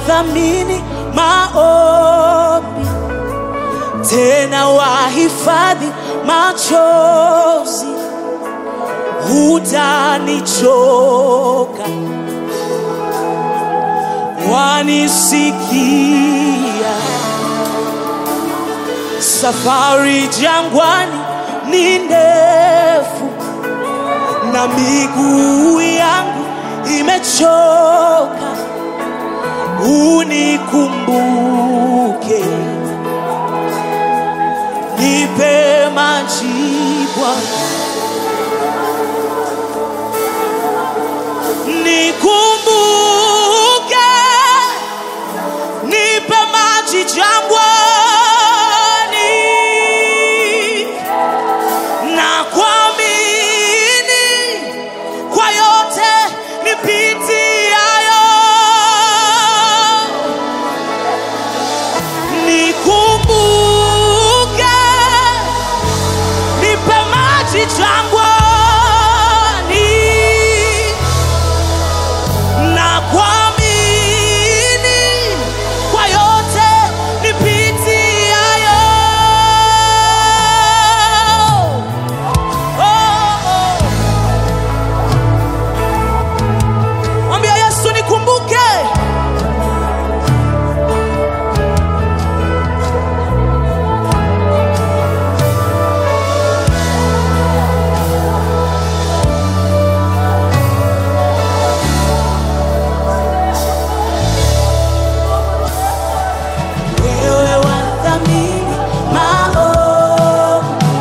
wathamini maombi, tena wahifadhi machozi. Hutanichoka, wanisikia. Safari jangwani ni ndefu, na miguu yangu imechoka. Unikumbuke, nipe majibu. Nikumbuke, nipe maji jangwani, na kuamini kwa yote nipitiayo. Nikumbuke, nipe maji jangwani, na kuamini kwa yote nipitiayo. Mwambie Yesu, nikumbuke. Wewe wathamini maombi,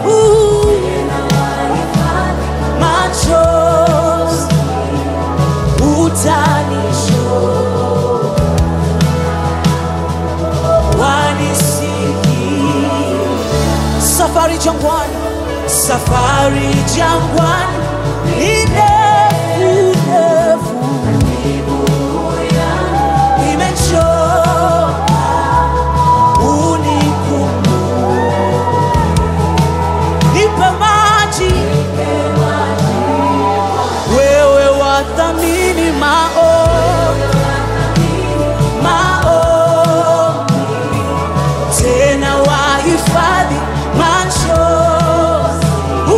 machozi. Utanichoka, wanisikia. Safari jangwani, safari jangwani ni ndefu, ndefu. Nimechoka, unikumbuke, nipe maji. Wewe wathamini maombi, maombi, tena wahifadhi machozi.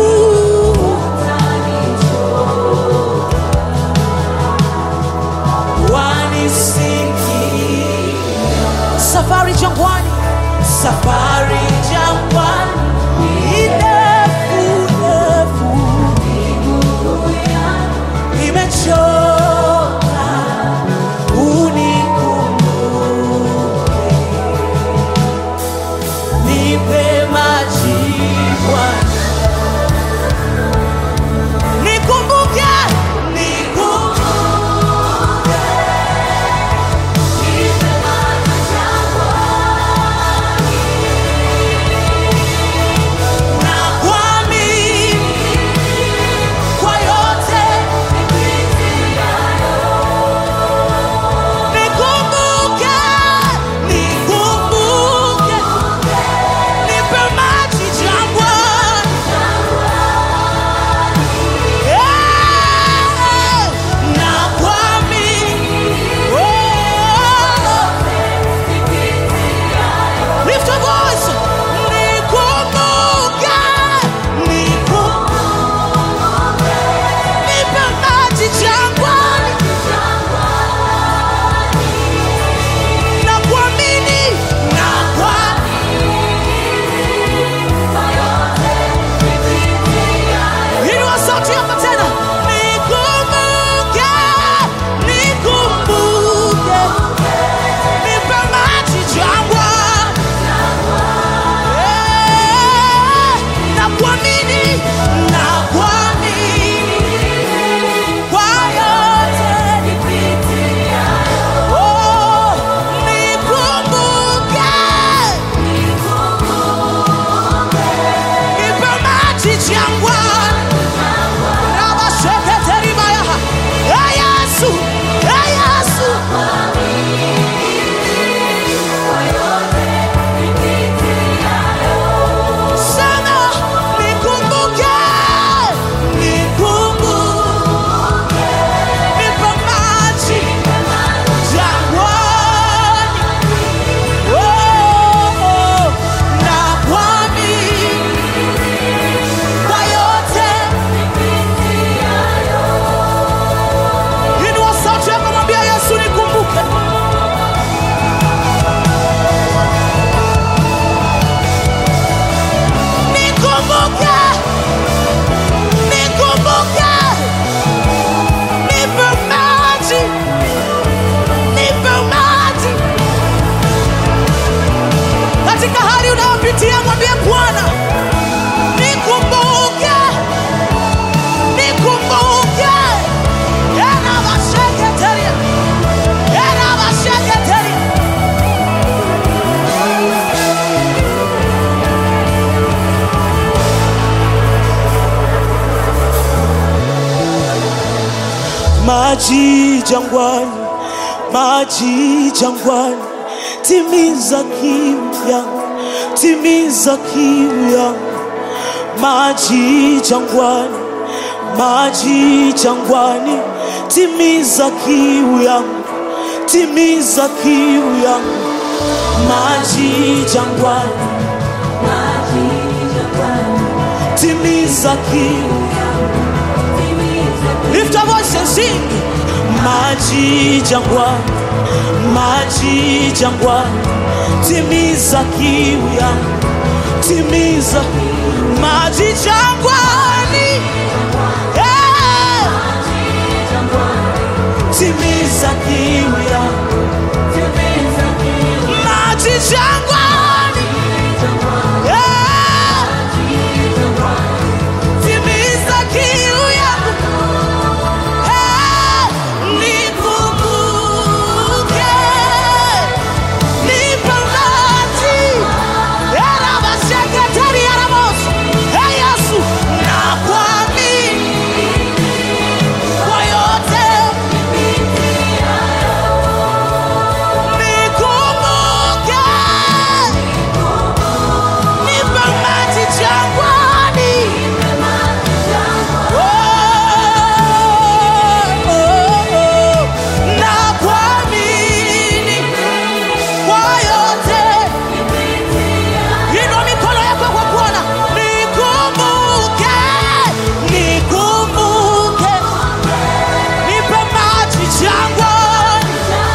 Wanisikia. Safari jangwani, safari jangwani ni ndefu, ndefu. Nimechoka, unikumbuke, nipe majibu. Nikumbuke, nikumbuke, nipe maji jangwani, maji jangwani, maji jangwani, timiza kiu yangu, timiza kiu yangu. Maji jangwani, maji jangwani, timiza kiu yangu, timiza kiu yangu. Maji jangwani, maji jangwani, timiza kiu yangu. Lift your voice and sing. Maji jangwani, maji jangwani, timiza kiu yangu, timiza. Maji jangwani, timiza kiu yangu. Maji jangwani, timiza kiu yangu. Nikumbuke, nipe maji. Erabasheketeri aramos. Hey Yesu, nakuamini kwa yote. Nikumbuke, nipe maji jangwani. Oh, oh, oh. Nakuamini kwa yote. Inua mikono yako kwa Bwana. Nikumbuke, nikumbuke, nipe maji jangwani.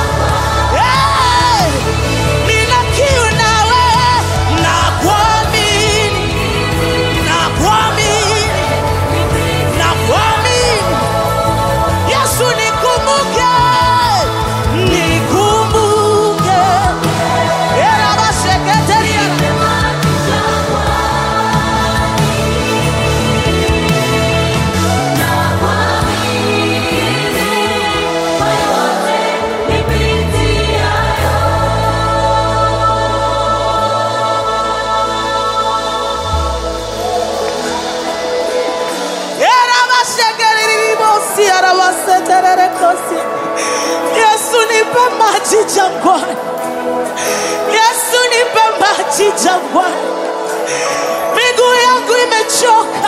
Hey, nina kiu nawe. Nakuamini, nakuamini, nakuamini. Yesu nikumbuke, nikumbuke. Erabaseketeria. Erabasekeriribosi, erabasetererekosi. Yesu nipe maji jangwani. Yesu nipe maji jangwani. Miguu yangu imechoka.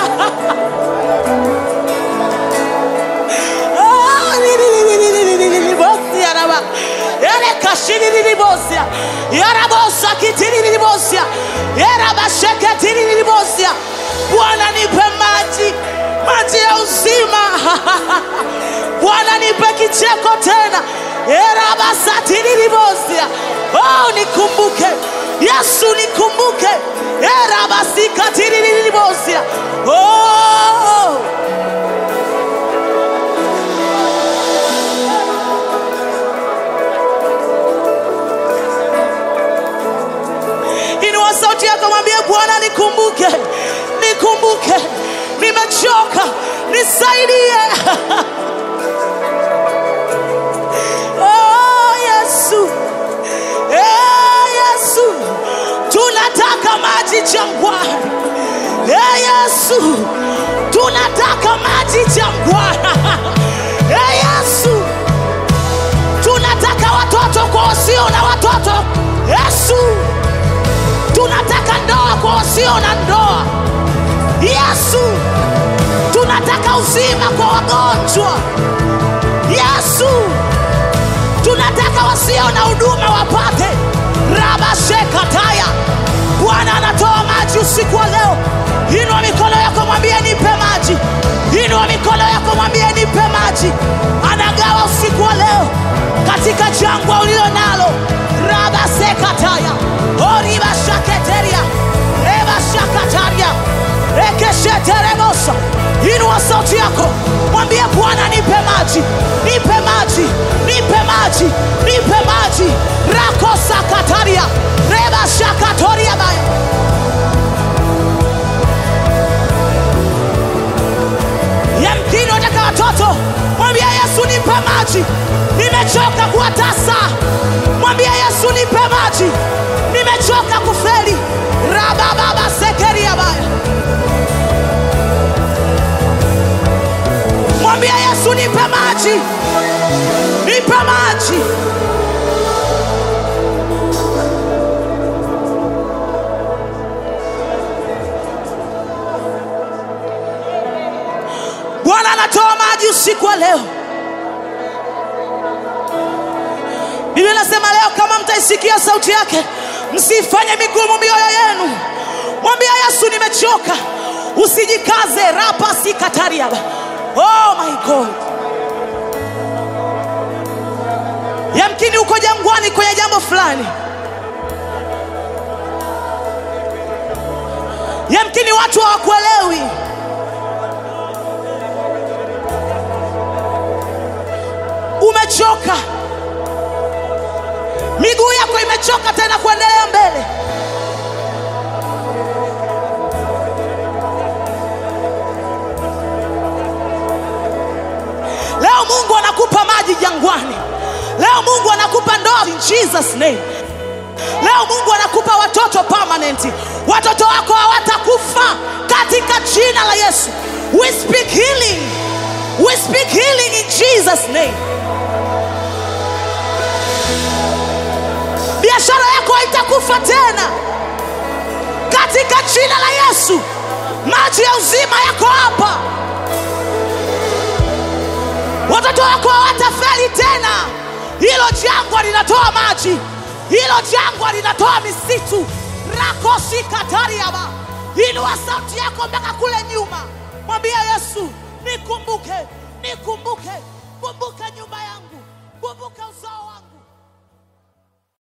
Bosi araba. Ele kashiri bosia. Yarabosa kitiri bosia. Yarabasheketiri bosia. Bwana nipe maji, maji ya uzima. Bwana nipe kicheko tena. Erabasatiri bosia. Oh, nikumbuke. Yesu nikumbuke. Erabasikatiri bosia. Oh. Inua sauti yako, mwambie Bwana nikumbuke, nikumbuke, nimechoka, nisaidie. Oh Yesu, Yesu, tunataka maji jangwani. Yesu, tunataka maji jangwani. Yesu, tunataka watoto kwa wasio na watoto. Yesu, tunataka ndoa kwa wasio na ndoa. Yesu, tunataka uzima kwa wagonjwa. Yesu, tunataka wasio na huduma wapate. Rabashekataya. Bwana anatoa maji usiku wa leo. Inua mikono yako, mwambie nipe maji. Inua mikono yako, mwambie nipe maji. Anagawa usiku wa leo katika jangwa ulilo nalo. Rabasekataya. Oribashaketeria. Rebashakataria. Rekesheteremosa. Inua sauti yako, mwambie Bwana nipe maji, nipe maji, nipe maji, nipe maji. Rakosakataria. Rebashakatoria baya. Yamkini unataka watoto, mwambie Yesu nipe maji. Nimechoka kuwa tasa. Mwambie Yesu nipe maji. Nimechoka kufeli. Rababa sekeria baya. Mwambie Yesu nipe maji. usiku wa leo. Biblia inasema leo kama mtaisikia sauti yake, msifanye migumu mioyo yenu. Mwambie Yesu, nimechoka. Usijikaze, rapa si kataria. Oh my God. Yamkini uko jangwani kwenye jambo fulani. Yamkini watu hawakuelewi. Umechoka. Miguu yako imechoka tena kuendelea mbele. Leo Mungu anakupa maji jangwani. Leo Mungu anakupa ndoa in Jesus name. Leo Mungu anakupa watoto permanent. Watoto wako hawatakufa katika jina la Yesu. We speak healing. We speak healing in Jesus name. Biashara yako haitakufa tena katika jina la Yesu. Maji ya uzima yako hapa. Watoto wako hawatafeli tena. Hilo jangwa linatoa maji. Hilo jangwa linatoa misitu. Rakosi katariaba. Inua sauti yako mpaka kule nyuma. Mwambie Yesu, nikumbuke, nikumbuke, kumbuka